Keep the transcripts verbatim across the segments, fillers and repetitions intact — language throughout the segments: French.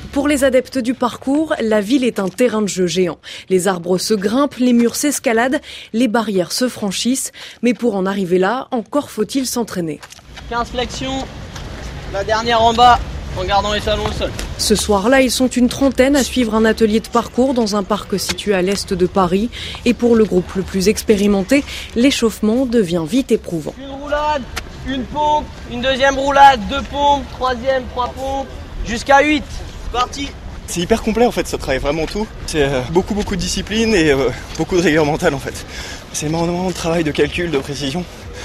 Pour les adeptes du parcours, la ville est un terrain de jeu géant. Les arbres se grimpent, les murs s'escaladent, les barrières se franchissent. Mais pour en arriver là, encore faut-il s'entraîner. quinze flexions, la dernière en bas, en gardant les talons au sol. Ce soir-là, ils sont une trentaine à suivre un atelier de parcours dans un parc situé à l'est de Paris. Et pour le groupe le plus expérimenté, l'échauffement devient vite éprouvant. Une roulade, une pompe, une deuxième roulade, deux pompes, troisième, trois pompes, jusqu'à huit. Parti. C'est hyper complet en fait, ça travaille vraiment tout. C'est euh, beaucoup beaucoup de discipline et euh, beaucoup de rigueur mentale en fait. C'est énormément de travail de calcul, de précision.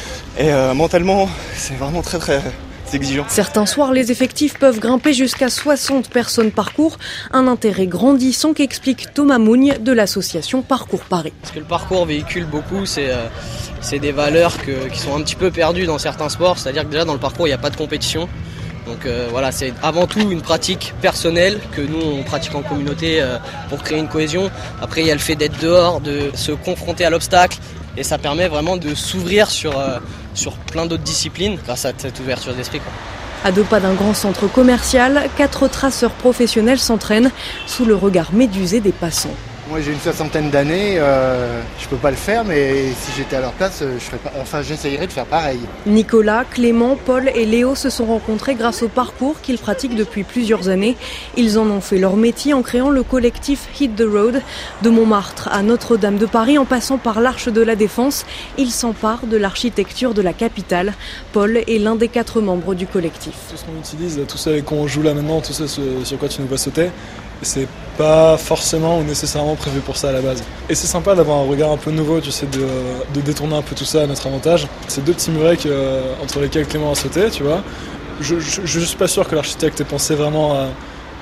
Et euh, mentalement, c'est vraiment très très exigeant. Certains soirs, les effectifs peuvent grimper jusqu'à soixante personnes par cours. Un intérêt grandissant qu'explique Thomas Mougne de l'association Parcours Paris. Ce que le parcours véhicule beaucoup, c'est, euh, c'est des valeurs que, qui sont un petit peu perdues dans certains sports. C'est-à-dire que déjà dans le parcours, il n'y a pas de compétition. Donc euh, voilà, c'est avant tout une pratique personnelle que nous on pratique en communauté euh, pour créer une cohésion. Après il y a le fait d'être dehors, de se confronter à l'obstacle et ça permet vraiment de s'ouvrir sur, euh, sur plein d'autres disciplines grâce à cette ouverture d'esprit, quoi. À deux pas d'un grand centre commercial, quatre traceurs professionnels s'entraînent sous le regard médusé des passants. Moi j'ai une soixantaine d'années, euh, je peux pas le faire, mais si j'étais à leur place, je ferais pas, enfin j'essayerais de faire pareil. Nicolas, Clément, Paul et Léo se sont rencontrés grâce au parcours qu'ils pratiquent depuis plusieurs années. Ils en ont fait leur métier en créant le collectif Hit the Road. De Montmartre à Notre-Dame de Paris, en passant par l'Arche de la Défense, ils s'emparent de l'architecture de la capitale. Paul est l'un des quatre membres du collectif. Tout ce qu'on utilise, tout ce qu'on joue là maintenant, tout ce sur quoi tu nous vois sauter, c'est pas forcément ou nécessairement prévu pour ça à la base. Et c'est sympa d'avoir un regard un peu nouveau, tu sais, de, de détourner un peu tout ça à notre avantage. C'est deux petits murets que, entre lesquels Clément a sauté, tu vois. Je, je, je suis pas sûr que l'architecte ait pensé vraiment à,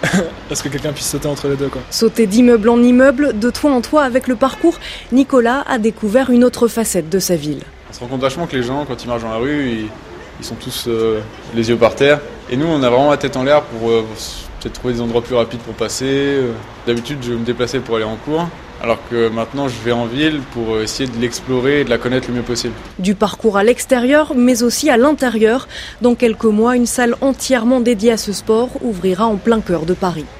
à ce que quelqu'un puisse sauter entre les deux, quoi. Sauter d'immeuble en immeuble, de toit en toit avec le parcours, Nicolas a découvert une autre facette de sa ville. On se rend compte vachement que les gens, quand ils marchent dans la rue, ils, ils sont tous euh, les yeux par terre. Et nous, on a vraiment la tête en l'air pour... Euh, peut-être trouver des endroits plus rapides pour passer. D'habitude, je me déplaçais pour aller en cours, alors que maintenant, je vais en ville pour essayer de l'explorer et de la connaître le mieux possible. Du parcours à l'extérieur, mais aussi à l'intérieur. Dans quelques mois, une salle entièrement dédiée à ce sport ouvrira en plein cœur de Paris.